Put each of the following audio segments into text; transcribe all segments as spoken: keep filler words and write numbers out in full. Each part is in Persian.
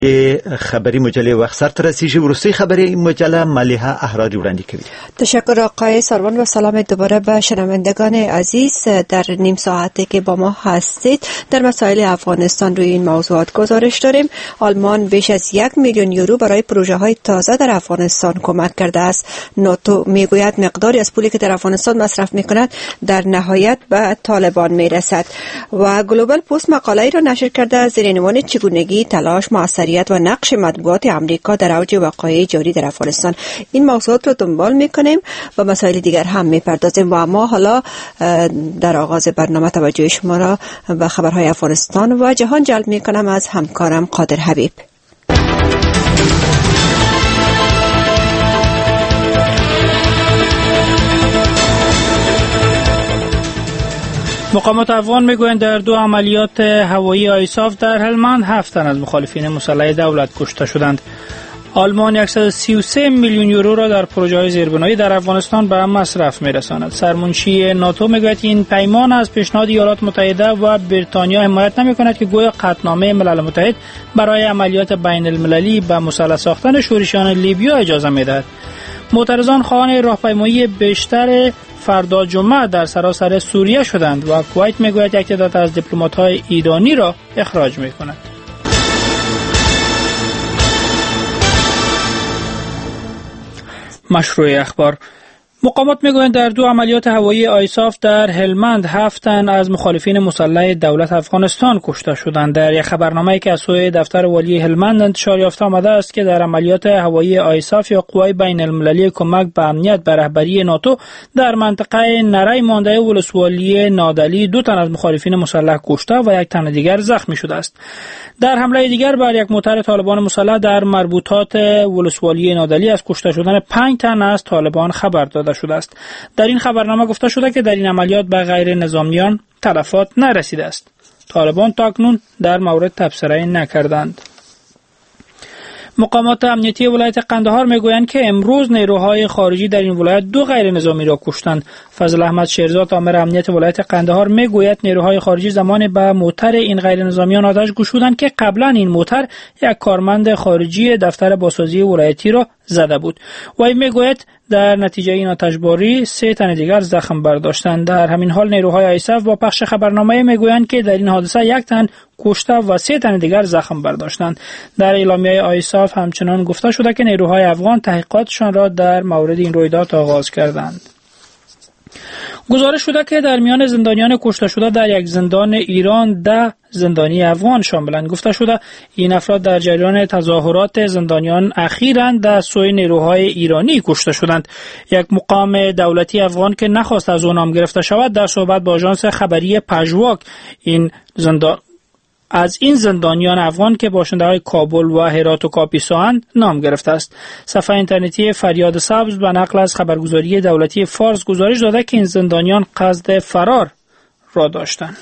خبری مجله وقت سر ترسیجی ورسته خبری مجله ملیحه احراری وړاندې کوي. تشکر آقای ساروان و سلام دوباره به شنوندگان عزیز در نیم ساعتی که با ما هستید. در مسائل افغانستان روی این موضوعات گزارش داریم. آلمان بیش از یک میلیون یورو برای پروژه های تازه در افغانستان کمک کرده است. ناتو میگوید مقداری از پولی که در افغانستان مصرف میکند در نهایت به طالبان میرسد. و گلوبال پست مقاله را نشر کرده زیر عنوان چگونگی تلاش موثریت و نقش مطبوعات آمریکا در اوج وقایع جاری در افغانستان. این موضوعات رو دنبال میکنیم و مسائل دیگر هم میپردازیم. و اما حالا در آغاز برنامه توجه شما را به خبرهای افغانستان و جهان جلب میکنم از همکارم قادر حبیب. مقامات افغان میگویند در دو عملیات هوایی آیساف در هلمند هفت تن از مخالفین مسلح دولت کشته شدند. آلمان صد و سی و سه میلیون یورو را در پروژه‌های زیربنایی در افغانستان به مصرف می‌رساند. سرمنشی ناتو میگوید این پیمان از پیشنهاد ایالات متحده و بریتانیا حمایت نمی‌کند که گویا قطعنامه ملل متحد برای عملیات بین‌المللی به مسلح ساختن شورشیان لیبیا اجازه می‌دهد. معترضان خواهان راهپیمایی بیشتر فردا جمعه در سراسر سوریه شدند و کویت میگوید یک تعداد از دیپلمات‌های ایرانی را اخراج می‌کند. مشروع اخبار. مقامات میگویند در دو عملیات هوایی آیساف در هلمند هفت تن از مخالفین مسلح دولت افغانستان کشته شدند. در یک خبرنامه‌ای که از سوی دفتر والی هلمند انتشار یافته آمده است که در عملیات هوایی آیساف یا قوای بین المللی کمک به امنیت به رهبری ناتو در منطقه نری مانده ولسوالی نادلی دو تن از مخالفین مسلح کشته و یک تن دیگر زخمی شده است. در حمله دیگر بر یک موتر طالبان مسلح در مربوطات ولسوالی نادلی از کشته شدن پنج تن از طالبان خبر داده شده است. در این خبرنامه گفته شده که در این عملیات به غیر نظامیان تلفات نرسیده است. طالبان تاکنون در مورد تبصره نکردند. مقامات امنیتی ولایت قندهار میگویند که امروز نیروهای خارجی در این ولایت دو غیر نظامی را کشتند. فضل احمد شیرزاد آمر امنیت ولایت قندهار میگوید نیروهای خارجی زمان به موتر این غیر نظامیان آتش گشودند که قبلا این موتر یک کارمند خارجی دفتر بازسازی ولایتی را زده بود. و این میگوید در نتیجه این آتشباری سه تن دیگر زخم برداشتند. در همین حال نیروهای آیساف با پخش خبرنامه میگویند که در این حادثه یک تن کشته و سه تن دیگر زخم برداشتند. در اعلامیه آیساف همچنان گفته شده که نیروهای افغان تحقیقاتشان را در مورد این رویداد آغاز کردند. گزارش شده که در میان زندانیان کشته شده در یک زندان ایران ده زندانی افغان شاملند. گفته شده این افراد در جریان تظاهرات زندانیان اخیراً در سوی نیروهای ایرانی کشته شدند. یک مقام دولتی افغان که نخواست از او نام گرفته شود در صحبت با آژانس خبری پژواک این زندان از این زندانیان افغان که باشنده‌های کابل و هرات و کاپیسا نام گرفته است. صفحه اینترنتی فریاد سبز به نقل از خبرگزاری دولتی فارس گزارش داده که این زندانیان قصد فرار را داشتند.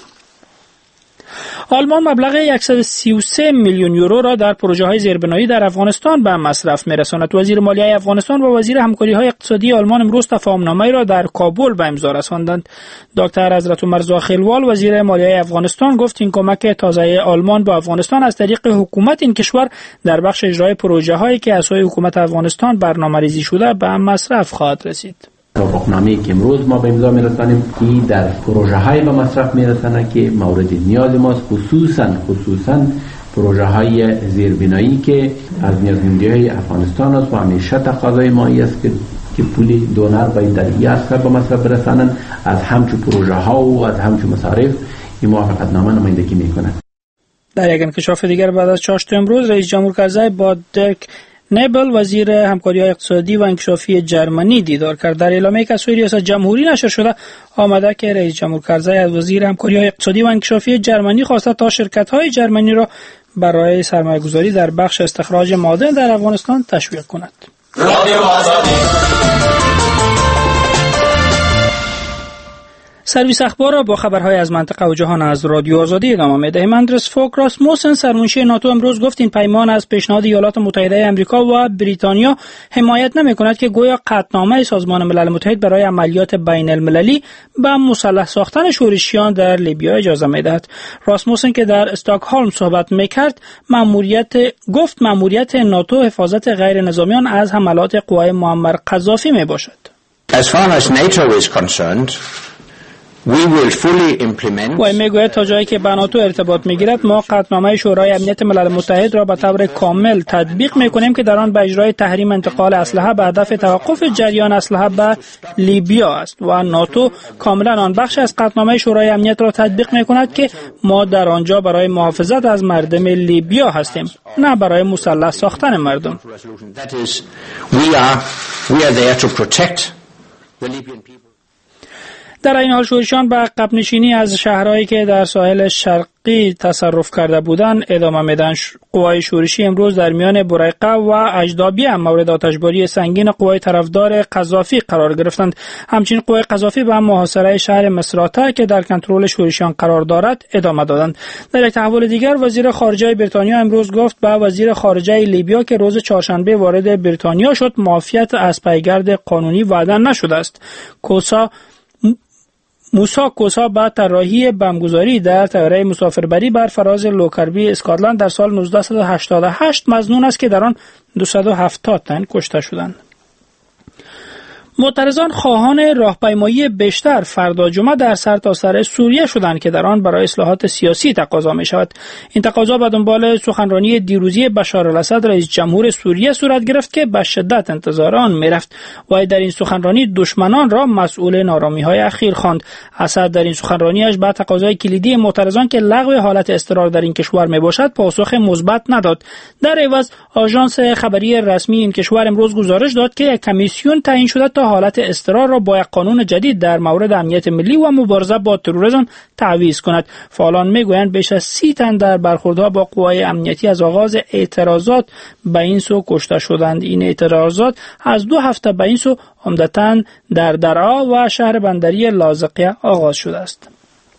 آلمان مبلغ صد و سی و سه میلیون یورو را در پروژه‌های زیربنایی در افغانستان به مصرف می‌رساند. وزیر مالیه افغانستان و وزیر همکاری‌های اقتصادی آلمان امروز تفاهم‌نامه‌ای را در کابل به امضا رساندند. دکتر حضرت مرزا خیلوال وزیر مالیه افغانستان گفت این کمک تازه آلمان به افغانستان از طریق حکومت این کشور در بخش اجرای پروژه‌هایی که از سوی حکومت افغانستان برنامه‌ریزی شده به مصرف خواهد رسید. توافقنامه‌ای که امروز ما به امضا می‌رسانیم که در پروژه‌های به مصرف می‌رسانه که مورد نیاز ماست، خصوصاً خصوصاً پروژه‌های زیربنایی که از نیازمندی‌های افغانستان است و همیشه تقاضای مایی است که که پولی دونر باید در این عرصه به مصرف برسانند. از همچون پروژه‌ها و از همچون مصارف این موافقتنامه نمایندگی می‌کند. در یک انکشاف دیگر بعد از چاشت امروز رئیس جمهور کرزی با درک نیبل وزیر همکاری‌های اقتصادی و انکشافی جرمنی دیدار کرد. در اعلامیه‌ای که از سوی ریاست جمهوری نشر شده آمده که رئیس جمهور کرزی از وزیر همکاری‌های اقتصادی و انکشافی جرمنی خواسته تا شرکت‌های جرمنی را برای سرمایه‌گذاری در بخش استخراج معادن در افغانستان تشویق کند. سرویس اخبار را با خبرهای از منطقه و جهان از رادیو آزادی ادامه می‌دهیم. اندرس فوک راسموسن سرمنشی ناتو امروز گفت این پیمان از پیشنهاد ایالات متحده آمریکا و بریتانیا حمایت نمی‌کند که گویا قطعنامه سازمان ملل متحد برای عملیات بین المللی به مسلح ساختن شورشیان در لیبیا اجازه می‌دهد. راسموسن که در استکهلم صحبت می‌کرد، مأموریت گفت مأموریت ناتو حفاظت غیر نظامیان از حملات قوای معمر قذافی میباشد. As far as NATO is concerned, we will fully implement. و میگوید تا جایی که به ناتو ارتباط میگیرد ما قطعنامه شورای امنیت ملل متحد را به طور کامل تطبیق میکنیم که در آن به اجرای تحریم انتقال اسلحه به هدف توقف جریان اسلحه به لیبیا است و ناتو کاملا آن بخش از قطعنامه شورای امنیت را تطبیق میکند که ما در آنجا برای محافظت از مردم لیبیا هستیم، نه برای مسلح ساختن مردم. That is, we are we are there to protect the Libyan people. در این حال شورشیان به عقب نشینی از شهرهایی که در ساحل شرقی تصرف کرده بودند ادامه میدن. قوای شورشی امروز در میان بریقه و اجدابی هم مورد آتشباری سنگین قوای طرفدار قذافی قرار گرفتند. همچنین قوای قذافی به محاصره شهر مصراته که در کنترل شورشیان قرار دارد ادامه دادند. در یک تحول دیگر وزیر خارجه بریتانیا امروز گفت به وزیر خارجه لیبیا که روز چهارشنبه وارد بریتانیا شد معافیت از پیگرد قانونی وعده نشده است. کوسا موسا کوسا با طراحی بمبگذاری در طیاره مسافربری بر فراز لوکربی اسکاتلند در سال نوزده هشتاد و هشت مظنون است که در آن دویست و هفتاد تن کشته شدند. معترضان خواهان راهپیمایی بیشتر فردا جمعه در سرتاسر سوریه شدند که در آن برای اصلاحات سیاسی تقاضا می شود. این تقاضا به دنبال سخنرانی دیروزی بشار الاسد رئیس جمهور سوریه صورت گرفت که به شدت انتظار آن می رفت و در این سخنرانی دشمنان را مسئول نارامی های اخیر خواند. اسد در این سخنرانیش به تقاضای کلیدی معترضان که لغو حالت اضطرار در این کشور می باشد پاسخ مثبت نداد. در عوض آژانس خبری رسمی این کشور امروز گزارش داد که یک کمیسیون تعیین شده تا حالت اضطرار را با یک قانون جدید در مورد امنیت ملی و مبارزه با تروریسم تعویض کند. فعالان میگویند بیش از سی تن در برخوردها با قوای امنیتی از آغاز اعتراضات به این سو کشته شدند. این اعتراضات از دو هفته به این سو عمدتاً در درعا و شهر بندری لاذقیه آغاز شده است.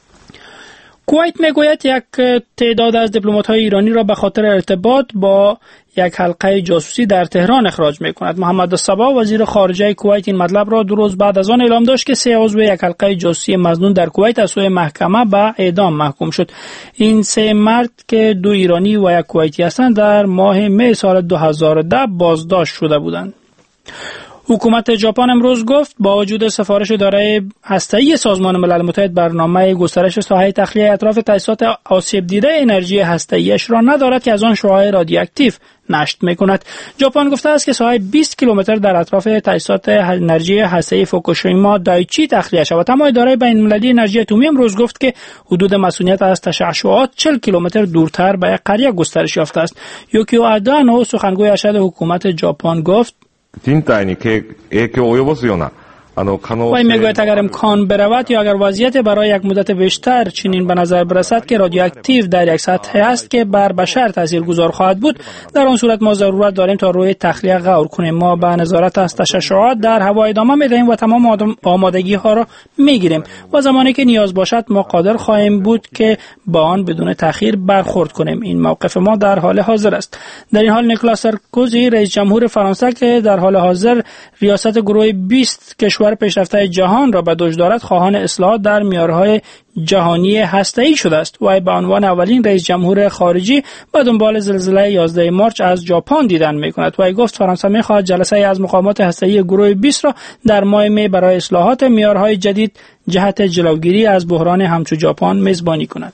کویت میگوید یک تعداد از دیپلمات‌های ایرانی را به خاطر ارتباط با یک حلقه جاسوسی در تهران اخراج می‌کند. محمد الصباح وزیر خارجه کویت این مطلب را دو روز بعد از آن اعلام داشت که سه عضو یک حلقه جاسوسی مظنون در کویت از سوی محکمه به اعدام محکوم شد. این سه مرد که دو ایرانی و یک کویتی هستند در ماه می سال دو هزار و ده بازداشت شده بودند. حکومت ژاپن امروز گفت با وجود سفارش اداره هسته‌ای سازمان ملل متحد برنامه گسترش ساحه تخلیه اطراف تأسیسات آسیب دیده انرژی هسته‌ایش را ندارد که از آن شعاع رادیواکتیو نشت می‌کند. ژاپن گفته است که ساحه بیست کیلومتر در اطراف تأسیسات انرژی هسته‌ای فوکوشیما دایچی تخلیه شود. اما اداره بین‌المللی انرژی اتمی امروز گفت که حدود مسئولیت از تشعشعات چهل کیلومتر دورتر به یک قریه گسترش یافته است. یوکیو آدانو سخنگوی ارشد حکومت ژاپن گفت 人体に影響を及ぼすような و این میگوید اگر امکان برود یا اگر وضعیت برای یک مدت بیشتر چنین به نظر برسد که رادیواکتیو در یک سطح است که بر بشر تاثیرگذار خواهد بود، در آن صورت ما ضرورت داریم تا روی تخلیه غور کنیم. ما به نظارت از تشعشعات در هوا ادامه میدهیم و تمام آمادگی ها را میگیریم و زمانی که نیاز باشد ما قادر خواهیم بود که با آن بدون تأخیر برخورد کنیم. این موقف ما در حال حاضر است. در این حال نیکولاس سارکوزی رئیس جمهور فرانسه که در حال حاضر ریاست گروه بیست کشور پیشرفته جهان را به دوش دارد، خواهان اصلاحات در معیارهای جهانی هسته‌ای شده است و به عنوان اولین رئیس جمهور خارجی به دنبال زلزله یازده مارچ از ژاپن دیدن می‌کند و گفت فرانسه می‌خواهد جلسه از مقامات هسته‌ای گروه بیست را در ماه می برای اصلاحات معیارهای جدید جهت جلوگیری از بحران همچو ژاپن میزبانی کند.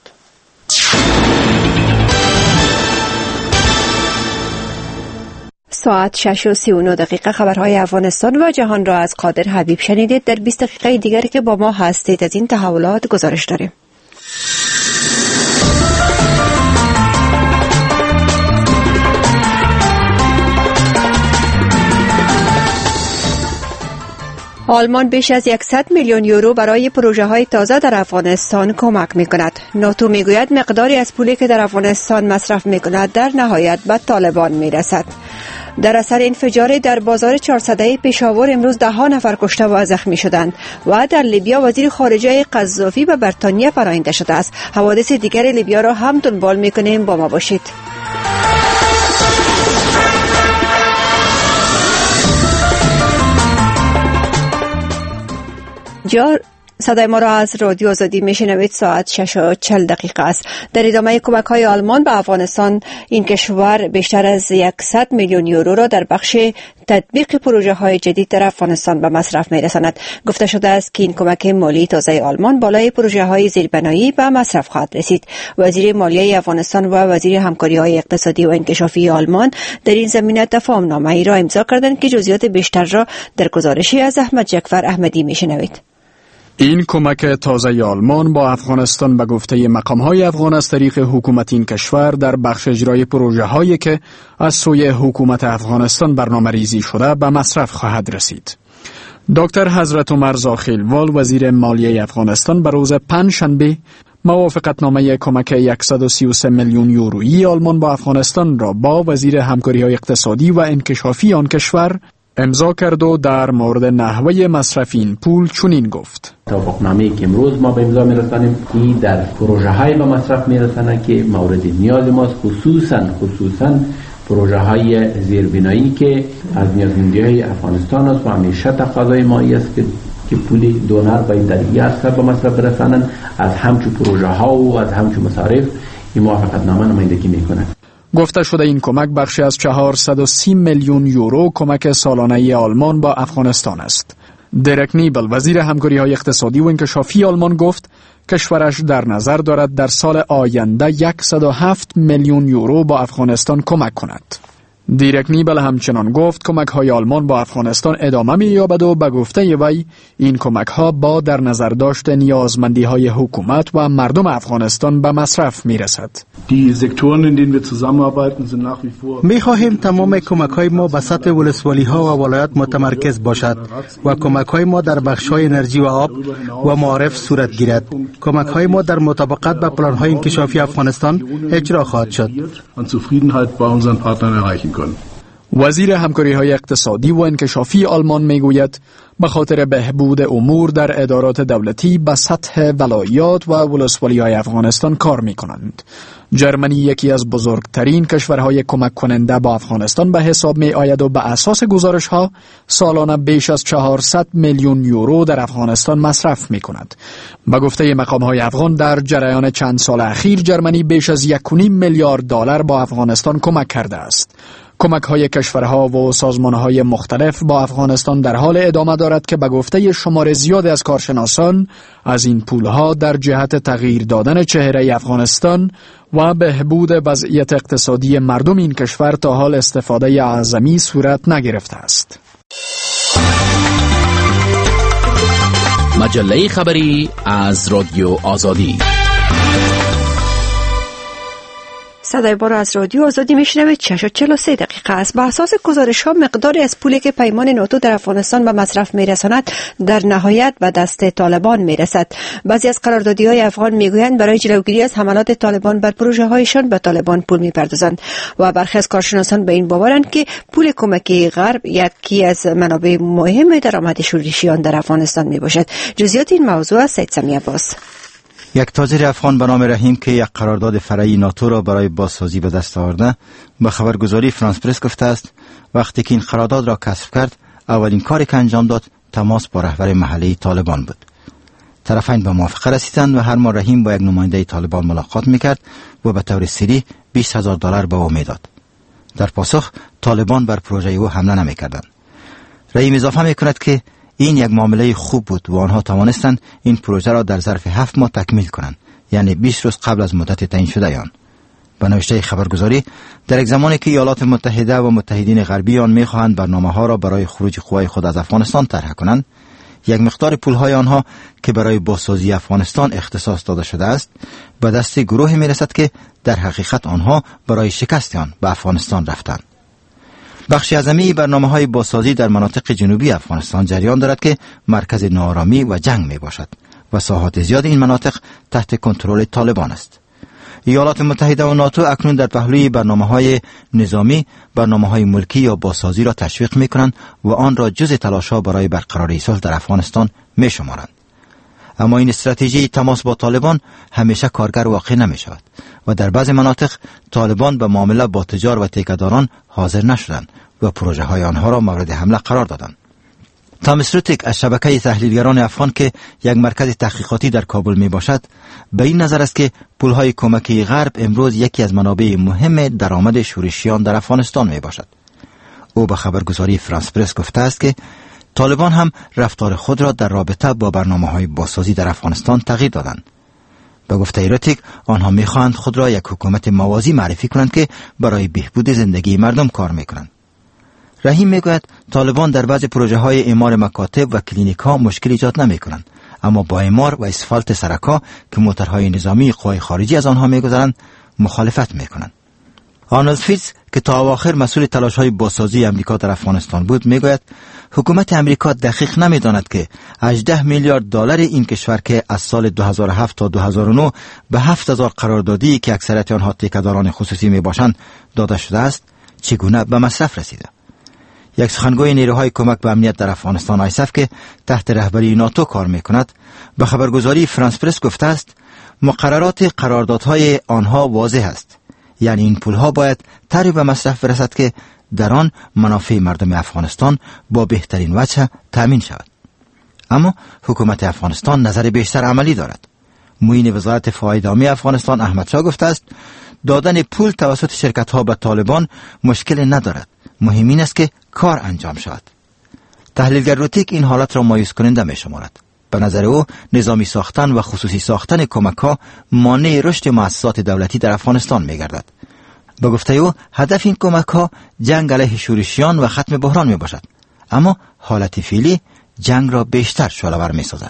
ساعت شش و سی و نه دقیقه خبرهای افغانستان و جهان را از قادر حبیب شنیدید. در بیست دقیقه دیگری که با ما هستید از این تحولات گزارش داریم. آلمان بیش از صد میلیون یورو برای پروژه های تازه در افغانستان کمک می کند. ناتو می گوید مقداری از پولی که در افغانستان مصرف می کند در نهایت به طالبان می رسد. در اثر انفجار در بازار چهارصده پشاور امروز ده ها نفر کشته و زخمی شدند و در لیبیا وزیر خارجه قذافی به بریتانیا پناهنده شده است. حوادث دیگر لیبیا را هم دنبال می‌کنیم، با ما باشید. جار صدای ما را از رادیو آزادی میشنوید. ساعت شش و چهل دقیقه است. در ادامه کمک های آلمان به افغانستان، این کشور بیشتر از صد میلیون یورو را در بخش تطبیق پروژه های جدید در افغانستان به مصرف میرساند. گفته شده است که این کمک مالی تازه آلمان بالای پروژه های زیربنایی به مصرف خواهد رسید. وزیر مالیه افغانستان و وزیر همکاری های اقتصادی و انکشافی آلمان در این زمینه تفاهم نامه ای را امضا کردند که جزئیات بیشتر را در گزارشی از احمد جعفر احمدی میشنوید. این کمک تازه آلمان با افغانستان به گفته مقام‌های افغان از طریق حکومت این کشور در بخش اجرای پروژه هایی که از سوی حکومت افغانستان برنامه ریزی شده به مصرف خواهد رسید. دکتر حضرت عمر زاخیلوال وزیر مالیه افغانستان به روز پنجشنبه موافقتنامه کمک صد و سی و سه میلیون یورویی آلمان با افغانستان را با وزیر همکاری‌های اقتصادی و انکشافی آن کشور امضا کرد و در مورد نحوه مصرف این پول چنین گفت: توافقنامه‌ای که امروز ما به امضا می‌رسانیم که در پروژه‌های به مصرف می‌رسانه که مورد نیاز ماست، خصوصاً خصوصاً پروژه‌های زیربنایی که از نیازمندی‌های افغانستان است و همیشه تقاضای مایی است که که پول دونر باید در این عرصه به مصرف برسانند. از همچون پروژه‌ها و از همچون مصارف این موافقتنامه نمایندگی می‌کند. گفته شده این کمک بخشی از چهارصد و سی میلیون یورو کمک سالانه آلمان با افغانستان است. درک نیبل وزیر همکاری‌های اقتصادی و انکشافی آلمان گفت کشورش در نظر دارد در سال آینده صد و هفت میلیون یورو با افغانستان کمک کند. دیرک نیبل همچنان گفت کمک های آلمان با افغانستان ادامه می یابد و به گفته وی این کمک ها با در نظر داشت نیازمندی های حکومت و مردم افغانستان به مصرف می رسد. می خواهیم تمام کمک های ما به سطح ولسوالی ها و ولایت متمرکز باشد و کمک های ما در بخش های انرژی و آب و معارف صورت گیرد. کمک های ما در مطابقت با پلان های انکشافی افغانستان اجرا خواهد شد. وزیر همکاری‌های اقتصادی و انکشافی آلمان میگوید به خاطر بهبود امور در ادارات دولتی به سطح ولایات و ولسوالی‌های افغانستان کار می‌کنند. جرمنی یکی از بزرگترین کشورهای کمک کننده با افغانستان به حساب می آید و به اساس گزارش‌ها سالانه بیش از چهارصد میلیون یورو در افغانستان مصرف می‌کند. به گفته مقام‌های افغان در جریان چند سال اخیر جرمنی بیش از یک و نیم میلیارد دلار با افغانستان کمک کرده است. کمک های کشورها و سازمان های مختلف با افغانستان در حال ادامه دارد که به گفته شمار زیاد از کارشناسان از این پولها در جهت تغییر دادن چهره افغانستان و بهبود وضعیت اقتصادی مردم این کشور تا حال استفاده اعظمی صورت نگرفته است. مجله خبری از رادیو آزادی. صدای ما را از رادیو آزادی میشنوید. شش و چهل و سه دقیقه است. به اساس گزارش ها مقداری از پولی که پیمان ناتو در افغانستان به مصرف میرساند در نهایت به دست طالبان میرسد. بعضی از قراردادی های افغان میگویند برای جلوگیری از حملات طالبان بر پروژه هایشان به طالبان پول میپردازند و برخی از کارشناسان به این باورند که پول کمکی غرب یکی از منابع مهم درآمد شورشیان در افغانستان میباشد. جزئیات این موضوع از سید سمی عباس. یک تاجر افغان به نام رحیم که یک قرارداد فرعی ناتو را برای بازسازی به دست آورده به خبرگزاری فرانس پرس گفته است وقتی که این قرارداد را کسب کرد اولین کاری که انجام داد تماس با رهبر محلی طالبان بود. طرفین به موافقه رسیدند و هر ماه رحیم با یک نماینده طالبان ملاقات میکرد و به طور سری بیست هزار دلار به او میداد. در پاسخ طالبان بر پروژه او حمله نمیکردند. رحیم اضافه میکند که این یک معامله خوب بود و آنها توانستند این پروژه را در ظرف هفت ماه تکمیل کنند، یعنی بیست روز قبل از مدت تعیین شده آن. به نوشته خبرگزاری در یک زمانی که ایالات متحده و متحدین غربی آن می‌خواهند برنامه‌ها را برای خروج قوای خود از افغانستان طرح کنند، یک مقدار پول‌های آنها که برای بازسازی افغانستان اختصاص داده شده است به دست گروهی می‌رسد که در حقیقت آنها برای شکست آن به افغانستان رفتند. بخش اعظمی برنامه‌های بازسازی در مناطق جنوبی افغانستان جریان دارد که مرکز ناآرامی و جنگ می باشد و ساحات زیاد این مناطق تحت کنترل طالبان است. ایالات متحده و ناتو اکنون در پهلوی برنامه‌های نظامی، برنامه‌های ملکی یا بازسازی را تشویق می‌کنند و آن را جز تلاش‌ها برای برقراری صلح در افغانستان می‌شمارند. اما این استراتژی تماس با طالبان همیشه کارگر واقع نمی‌شود و در بعضی مناطق طالبان به معامله با تجار و تیکه‌داران حاضر نشدند و پروژه‌های آنها را مورد حمله قرار دادند. تامس روتیک از شبکه تحلیلگران افغان که یک مرکز تحقیقاتی در کابل می باشد به این نظر است که پولهای کمکی غرب امروز یکی از منابع مهم درآمد شورشیان در افغانستان می باشد. او به خبرگزاری فرانس پرس گفته است که طالبان هم رفتار خود را در رابطه با برنامه‌های بازسازی در افغانستان تغییر دادند. به گفته روتیک آنها می خواهند خود را یک حکومت موازی معرفی کنند که برای بهبود زندگی مردم کار می کنند. رحیم میگوید طالبان در بعض پروژه های اعمار مکاتب و کلینیک ها مشکل ایجاد نمی کنند، اما با اعمار و اسفالت سرک‌ها که موتورهای نظامی قوای خارجی از آنها میگذرند مخالفت میکنند. آرنولد فیتز که تا اواخر مسئول تلاش های بازسازی امریکا در افغانستان بود میگوید حکومت امریکا دقیق نمیداند که هجده میلیارد دلار این کشور که از سال دو هزار و هفت تا دو هزار و نه به هفت هزار قراردادی که اکثریت آنها تیکه‌داران خصوصی میباشند داده شده است چگونه به مصرف رسیده. یک سخنگوی نیروهای کمک به امنیت در افغانستان آیسف که تحت رهبری ناتو کار میکند به خبرگزاری فرانس پرس گفته است مقررات قراردادهای آنها واضح است، یعنی این پولها باید طوری به مصرف برسد که در آن منافع مردم افغانستان با بهترین وجه تامین شود. اما حکومت افغانستان نظر بیشتر عملی دارد. معین وزارت فواید عامه افغانستان احمد شاه گفته است دادن پول توسط شرکت ها به طالبان مشکل ندارد، مهم این است که کار انجام شود. تحلیلگر روتیک این حالت را مایوس کننده می شمارد. به نظر او نظامی ساختن و خصوصی ساختن کمک ها مانع رشد مؤسسات دولتی در افغانستان می گردد. به گفته او هدف این کمک ها جنگ علیه شورشیان و ختم بحران می باشد، اما حالت فعلی جنگ را بیشتر شعله‌ور می سازد.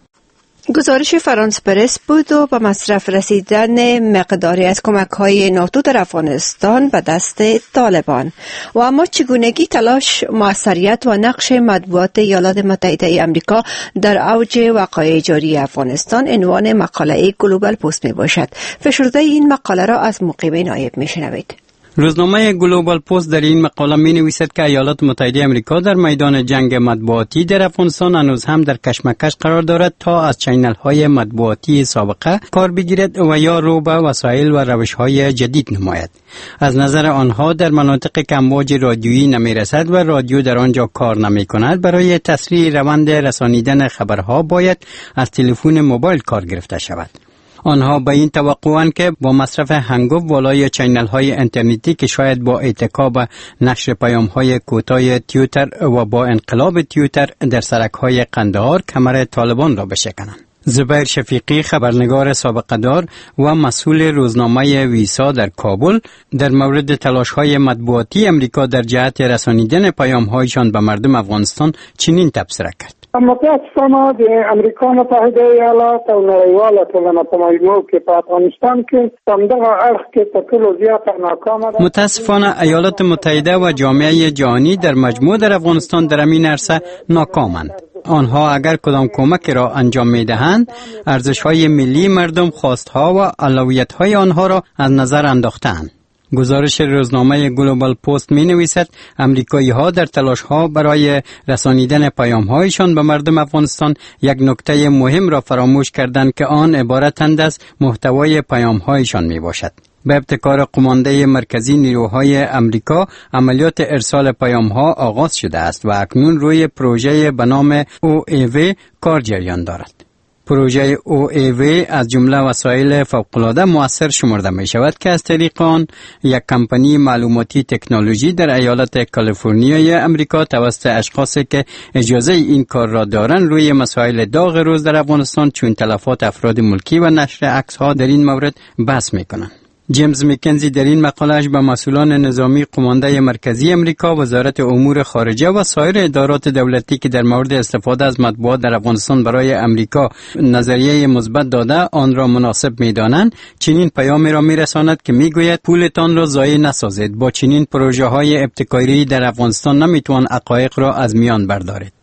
گزارش فرانس پرس بود و به مصرف رسیدن مقداری از کمک‌های ناتو در افغانستان به دست طالبان و اما چگونگی تلاش، موثریت و نقش مطبوعات ایالات متحده آمریکا در اوج وقایع جاری افغانستان عنوان مقاله گلوبال پست می باشد. فشرده این مقاله را از مقیم نایب می شنوید. روزنامه گلوبال پست در این مقاله می نویسد که ایالات متحده آمریکا در میدان جنگ مطبوعاتی در افغانستان هنوز هم در کشمکش قرار دارد تا از چینل های مطبوعاتی سابقه کار بگیرد و یا رو به وسایل و روش های جدید نماید. از نظر آنها در مناطق که امواج رادیویی نمی رسد و رادیو در آنجا کار نمی کند برای تسریع روند رسانیدن خبرها باید از تلفن موبایل کار گرفته شود. آنها به این توقعند که با مصرف هنگفت والای چینل های اینترنتی که شاید با اتکا به نشر پیام های کوتاه توییتر و با انقلاب توییتر در سرک های قندهار کمر طالبان را بشکنند. زبیر شفیقی خبرنگار سابقه دار و مسئول روزنامه ویسا در کابل در مورد تلاش های مطبوعاتی امریکا در جهت رسانیدن پیام هایشان به مردم افغانستان چنین تبصره کرد. متاسفانه د امریکا متحده ایالات او نړیواله ټولنه په مجموع کې په افغانستان کې همدغه اړخ کې تر ټولو زیاته ناکامه ده. متاسفانه ایالات متحده و جامعه جهانی در مجموع در افغانستان در این عرصه ناکامند. آنها اگر کدام کمک را انجام می دهند ارزش‌های ملی مردم، خواست‌ها و اولویت‌های آنها را از نظر انداخته‌اند. گزارش روزنامه گلوبال پست می نویسد امریکایی ها در تلاش ها برای رسانیدن پیام هایشان به مردم افغانستان یک نکته مهم را فراموش کردند که آن عبارتند از محتوای پیام هایشان می باشد. به ابتکار قمانده مرکزی نیروهای امریکا عملیات ارسال پیام ها آغاز شده است و اکنون روی پروژه به نام او ای وی کار جریان دارد. پروژه او ای وی از جمله وسایل فوق‌العاده مؤثر شمرده می شود که از طریق آن یک کمپانی معلوماتی تکنولوژی در ایالت کالیفرنیای امریکا توسط اشخاصی که اجازه این کار را دارند روی مسائل داغ روز در افغانستان چون تلفات افراد ملکی و نشر عکس‌ها در این مورد بحث می کنند. جیمز میکنزی در این مقاله‌اش به مسئولان نظامی قمانده مرکزی امریکا، وزارت امور خارجه و سایر ادارات دولتی که در مورد استفاده از مطبوعات در افغانستان برای امریکا نظریه مثبت داده آن را مناسب می‌دانند، چنین پیامی را می‌رساند که می‌گوید پولتان را ضایع نسازید. با چنین پروژه‌های ابتکاری در افغانستان نمی‌توان حقایق را از میان بردارید.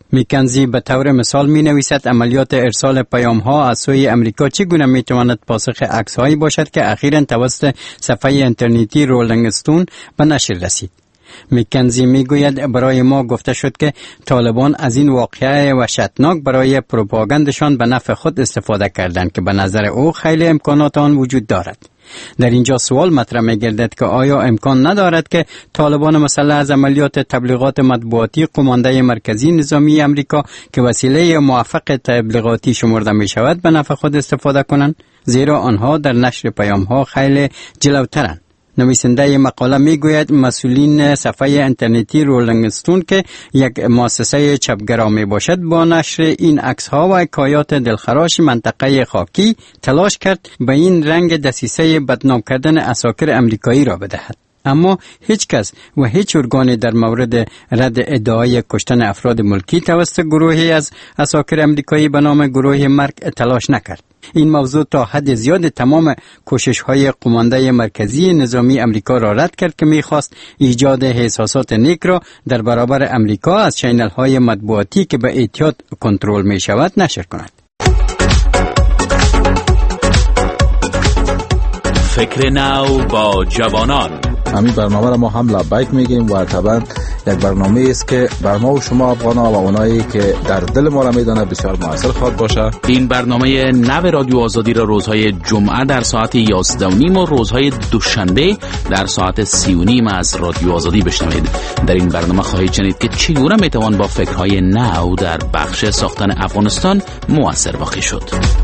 مکنزی به طور مثال می نویسد عملیات ارسال پیام ها از سوی امریکا چگونه می تواند پاسخ عکس هایی باشد که اخیراً توسط صفحه اینترنتی رولینگ استون به نشر رسید. مکنزی می گوید برای ما گفته شد که طالبان از این واقعه وحشتناک برای پروپاگاندشان به نفع خود استفاده کردند که به نظر او خیلی امکانات آن وجود دارد. در اینجا سوال مطرح می گردد که آیا امکان ندارد که طالبان مسلح از عملیات تبلیغات مطبوعاتی قمانده مرکزی نظامی امریکا که وسیله موفق تبلیغاتی شمرده می شود به نفع خود استفاده کنند؟ زیرا آنها در نشر پیام ها خیلی جلوترند. نویسنده مقاله می گوید مسئولین صفحه اینترنتی رولینگ استون که یک مؤسسه چپگرا می باشد با نشر این عکس ها و حکایات دلخراش منطقه خاکی تلاش کرد به این رنگ دسیسه بدنام کردن عساکر امریکایی را بدهد. اما هیچ کس و هیچ ارگانی در مورد رد ادعای کشتن افراد ملکی توسط گروهی از عساکر امریکایی به نام گروه مرگ تلاش نکرد. این موضوع تا حد زیاد تمام کوشش‌های قمانده مرکزی نظامی امریکا را رد کرد که می‌خواست ایجاد احساسات نیک را در برابر امریکا از چینل‌های مطبوعاتی که به احتیاط کنترل می‌شود نشر کند. فکر نو با جوانان. همین برنامه را ما هم لبیک میگیم و طبعا یک برنامه است که بر ما و شما افغانا و اونایی که در دل ما را میدانه بسیار موثر خواهد باشه. این برنامه نو رادیو آزادی را روزهای جمعه در ساعت یازده و نیم و روزهای دوشنبه در ساعت سی و نیم از رادیو آزادی بشنوید. در این برنامه خواهید شنید که چگونه میتوان با فکرهای نو در بخش ساختن افغانستان موثر واقع شد.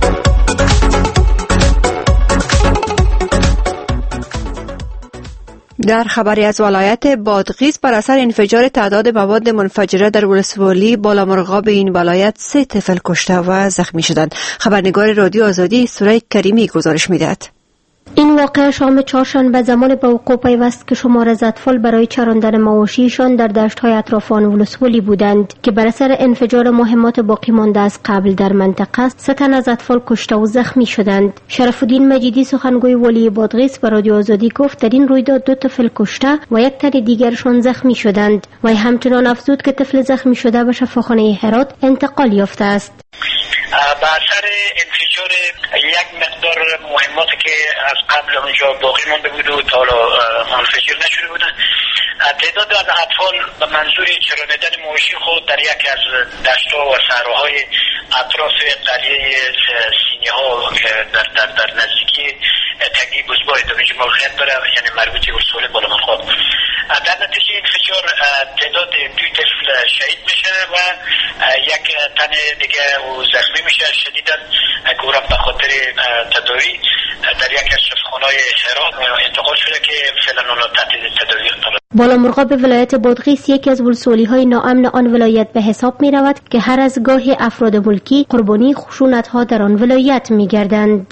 در خبری از ولایت بادغیس بر اثر انفجار تعداد مواد منفجره در ولسوالی بالامرغاب این ولایت سه طفل کشته و زخمی شدند. خبرنگار رادیو آزادی سوره کریمی گزارش می‌دهد. این واقعه شام چهارشنبه زمان به وقوع پیوست که شمار از اطفال برای چراندن مواشیشان در دشت‌های اطراف آن ولسوالی بودند که بر اثر انفجار مهمات باقی مانده از قبل در منطقه سه تن از اطفال کشته و زخمی شدند. شرف الدین مجیدی سخنگوی والی بادغیس به رادیو آزادی گفت در این رویداد دو طفل کشته و یک تن دیگرشان زخمی شدند و همچنان افزود که طفل زخمی شده به شفاخانه هرات انتقال یافته است. به اثر انفجار یک مقدار مهماتی که از قبل اونجا باقی مانده بود و تا حالا منفجر نشده بودن، تعداد از اطفال به منظور چرانیدن مواشی خود در یکی از دشت‌ها و صحراهای اطراف قریه سینی ها در در در نزدیکی تگی بزبای در اینجا موقعیت داره، یعنی مربوط به ولسوالی بالامرغاب. در نتیجه انفجار تعداد دو طفل شهید میشه و یک تن دیگه زخمی میشه شدیداً گورم به خاطر تداوی در یک از شفاخانه‌های هرات انتقال شده که فعلا اونا تحت تداوی قرار. بالامرغاب ولایت بادغیس یکی از ولسوالی‌های ناامن آن ولایت به حساب می رود که هر از گاهی افراد ملکی قربانی خشونت‌ها در آن ولایت می گردند.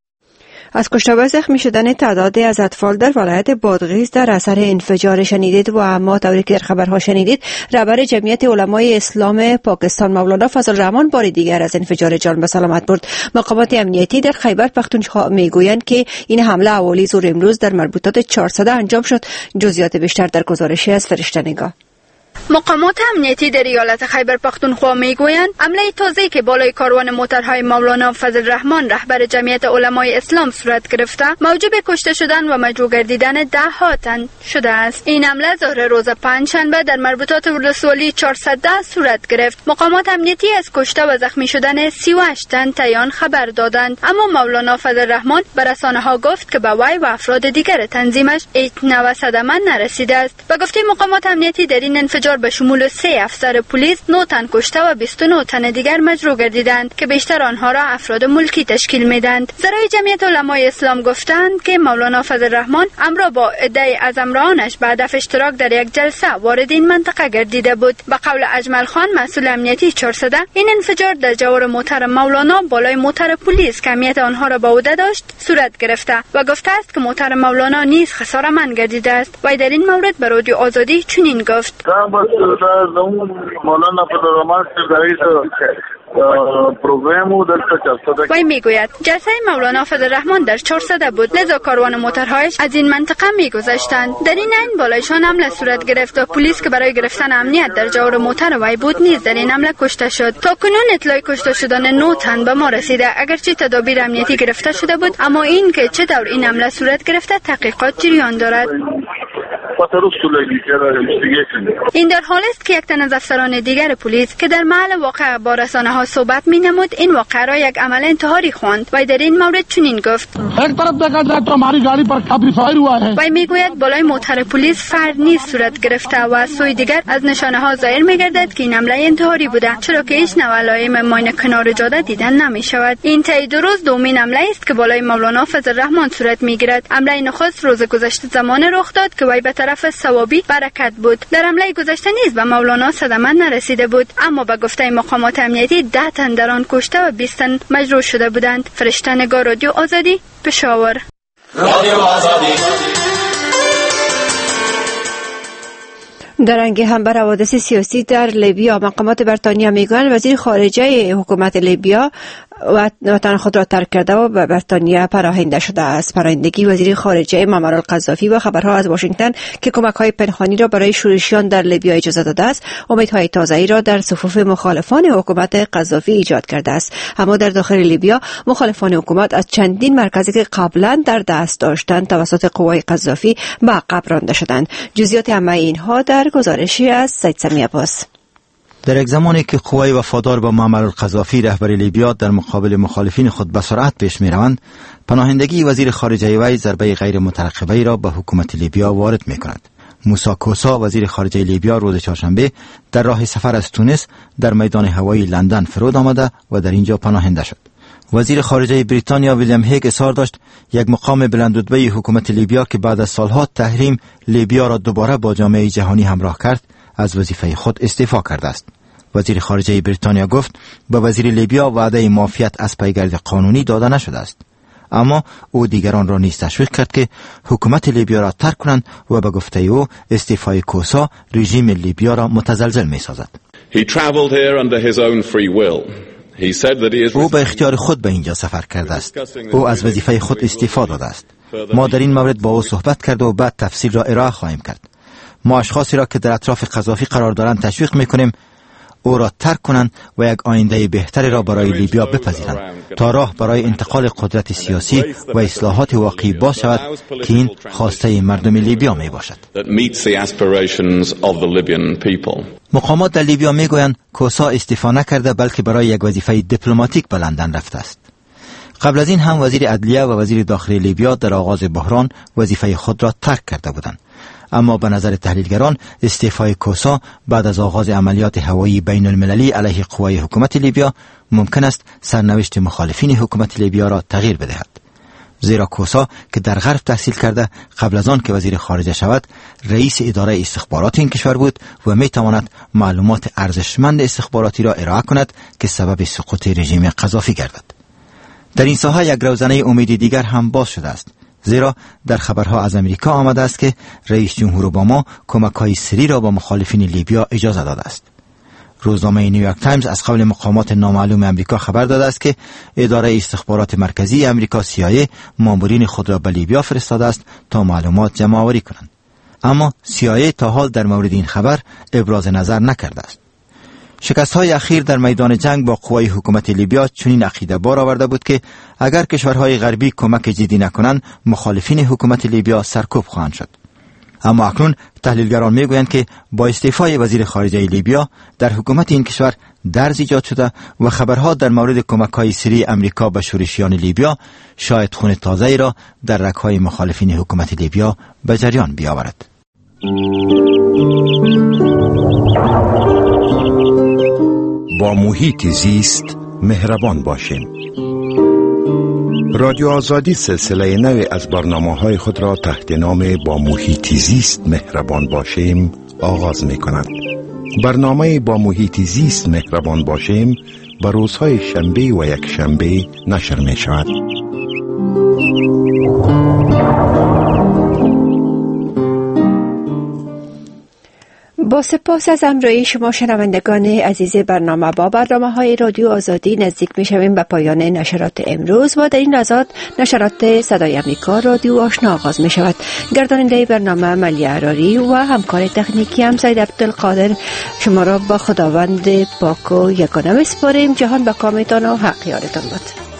از کشته و زخمی شدن تعدادی از اطفال در ولایت بادغیس در اثر انفجار شنیدید و اما طوری که در خبرها شنیدید، رهبر جمعیت علمای اسلام پاکستان مولانا فضل الرحمن بار دیگر از انفجار جان به سلامت برد. مقامات امنیتی در خیبر پختونخوا میگویند که این حمله حوالی ظهر امروز در مربوطات چهارصد انجام شد. جزئیات بیشتر در گزارشی از فرشته نگاه. مقامات امنیتی در ایالت خیبر پختونخوا میگویند حمله تازه‌ای که بالای کاروان موتورهای مولانا فضل الرحمن رهبر جمعیت علمای اسلام صورت گرفته موجب کشته شدن و مجروح گردیدن ده ها تن شده است. این حمله ظهر روز پنجشنبه در مربوطات ولسوالی چهارصد صورت گرفت. مقامات امنیتی از کشته و زخمی شدن سی و هشت تن تایان خبر دادند، اما مولانا فضل الرحمن به رسانه‌ها گفت که به وی و افراد دیگر تنظیمش هیچ نوع صدمه نرسیده است. به گفته مقامات امنیتی در این انفجار به شمول سه افسر پلیس، نه تن کشته و بیست و نه تن دیگر مجروح گردیدند که بیشتر آنها را افراد ملکی تشکیل میدند. ذرای جمعیت علمای اسلام گفتند که مولانا فضل الرحمن امرا با عده از امرانش بعد از اشتراک در یک جلسه وارد این منطقه گردیده بود. به قول اجمل خان مسئول امنیتی چهارصد، این انفجار در جوار موتر مولانا بالای موتر پلیس که امنیت آنها را به عهده داشت صورت گرفته و گفته است که موتر مولانا نیز خساره‌مند گردیده است. و در این مورد به رادیو آزادی چنین گفت: مولانا فضل الرحمن رئیس وی میگوید جلسه مولانا فضل الرحمن در چهارصد بود، لذا کاروان موترهایش از این منطقه میگذشتند. در این عین بالایشان حمله صورت گرفت و پلیس که برای گرفتن امنیت در جوار موتر وی بود نیز در این حمله کشته شد. تا کنون اطلاع کشته شدن نه تن به ما رسیده. اگرچه تدابیر امنیتی گرفته شده بود، اما این که چطور این حمله صورت گرفته تحقیقات جریان دارد. این در حال است که یک تن از افسران دیگر پلیس که در محل واقع با رسانه ها صحبت می نمود این واقعه را یک عمل انتحاری خواند و در این مورد چنین گفت: एक तरफ देखा जाए तो हमारी गाड़ी पर काफी फायर हुआ है. و میگوید بالای موتر پلیس فر نیز صورت گرفته و از سوی دیگر از نشانه ها ظاهر می گردد که این حمله انتحاری بوده، چرا که هیچ نوع علائم ماین کنار جاده دیدن نمی شود. این طی دو روز دومین حمله است که بالای مولانا فضل الرحمن صورت می گیرد. حمله نخست روز گذشته زمان رخ داد که وی به طرف ثوابی برکت بود. در حمله گذشته نیز به مولانا صدمه نرسیده بود، اما به گفته مقامات امنیتی ده تن در آن کشته و بیست تن مجروح شده بودند. فرشته نگار، رادیو آزادی، پشاور. رادیو آزادی. در انگه هم بر حوادث سیاسی در لیبیا، مقامات بریتانیا میگویند وزیر خارجه حکومت لیبیا وطن خود را ترک کرده و به بریتانیا پناهنده شده است. پناهندگی وزیر خارجه معمر القذافی و خبرها از واشنگتن که کمک‌های پنهانی را برای شورشیان در لیبیا اجازه داده است، امیدهای تازه‌ای را در صفوف مخالفان حکومت قذافی ایجاد کرده است. اما در داخل لیبیا مخالفان حکومت از چندین مرکزی که قبلا در دست داشتند توسط قوای قذافی به عقب رانده شدند. جزئیات همه اینها در گزارشی از سید سمی عباس. در یک زمانی که قوای وفادار به معمر القذافی رهبر لیبیا در مقابل مخالفین خود به سرعت پیش می روند، پناهندگی وزیر خارجه وی ضربه غیر مترقبه را به حکومت لیبیا وارد می کند. موسی کوسا وزیر خارجه لیبیا روز چهارشنبه در راه سفر از تونس در میدان هوایی لندن فرود آمده و در اینجا پناهنده شد. وزیر خارجه بریتانیا ویلیام هیگ اصرار داشت یک مقام بلندرتبه حکومت لیبیا که بعد از سالها تحریم لیبیا را دوباره با جامعه جهانی همراه کرد از وظیفه خود استعفا کرده است. وزیر خارجه بریتانیا گفت به وزیر لیبیا وعده معافیت از پیگرد قانونی داده نشده است، اما او دیگران را نیز تشویق کرد که حکومت لیبیا را ترک کنند و به گفته او استعفای کوسا رژیم لیبیا را متزلزل می سازد. او به اختیار خود به اینجا سفر کرده است. او از وظیفه خود استعفا داده است. ما در این مورد با او صحبت کرده و بعد تفصیل را ارائه خواهیم کرد. ما اشخاصی را که در اطراف قذافی قرار دارند تشویق میکنیم او را ترک کنند و یک آینده بهتری را برای لیبیا بپذیرند تا راه برای انتقال قدرت سیاسی و اصلاحات واقعی باز شود که این خواسته مردم لیبیا می باشد. مقامات در لیبیا می گویند کوسا استعفا نکرده بلکه برای یک وظیفه دیپلماتیک به لندن رفته است. قبل از این هم وزیر عدلیه و وزیر داخلی لیبیا در آغاز بحران وظیفه خود را ترک کرده بودند. اما به نظر تحلیلگران استعفای کوسا بعد از آغاز عملیات هوایی بین المللی علیه قوای حکومت لیبیا ممکن است سرنوشت مخالفین حکومت لیبیا را تغییر بدهد. زیرا کوسا که در غرب تحصیل کرده قبل از آن که وزیر خارجه شود رئیس اداره استخبارات این کشور بود و می تواند معلومات ارزشمند استخباراتی را ارائه کند که سبب سقوط رژیم قذافی گردد. در این ساحه یک روزنه امید دیگر هم باز شده است، زیرا در خبرها از امریکا آمده است که رئیس جمهور اوباما کمک‌های سری را به مخالفین لیبیا اجازه داده است. روزنامه نیویورک تایمز از قول مقامات نامعلوم امریکا خبر داده است که اداره استخبارات مرکزی امریکا سی آی ای مامورین خود را به لیبیا فرستاده است تا معلومات جمع آوری کنند. اما سی آی ای تا حال در مورد این خبر ابراز نظر نکرده است. شکست‌های اخیر در میدان جنگ با قوای حکومت لیبیا چنین عقیده بار آورده بود که اگر کشورهای غربی کمک جدی نکنند مخالفین حکومت لیبیا سرکوب خواهند شد. اما اکنون تحلیلگران میگویند که با استعفای وزیر خارجه لیبیا در حکومت این کشور درز ایجاد شده و خبرها در مورد کمک‌های سری امریکا به شورشیان لیبیا شاید خون تازه‌ای را در رگ‌های مخالفین حکومت لیبیا به جریان بیاورد. با محیط زیست مهربان باشیم. رادیو آزادی سلسله نو از برنامه‌های خود را تحت نام با محیط زیست مهربان باشیم آغاز می کند. برنامه با محیط زیست مهربان باشیم به روزهای شنبه و یک شنبه نشر می شود. با سپاس از همراهی شما شنوندگان عزیز برنامه، با برنامه های رادیو آزادی نزدیک می شویم به پایان نشرات امروز و در این لحظات نشرات صدای امریکا رادیو آشنا آغاز می شود. گرداننده برنامه ملیه عراری و همکار تکنیکی هم سید عبدالقادر شما را با خداوند پاک و یگانه می سپاریم. جهان به کامتان و حق یادتان باد.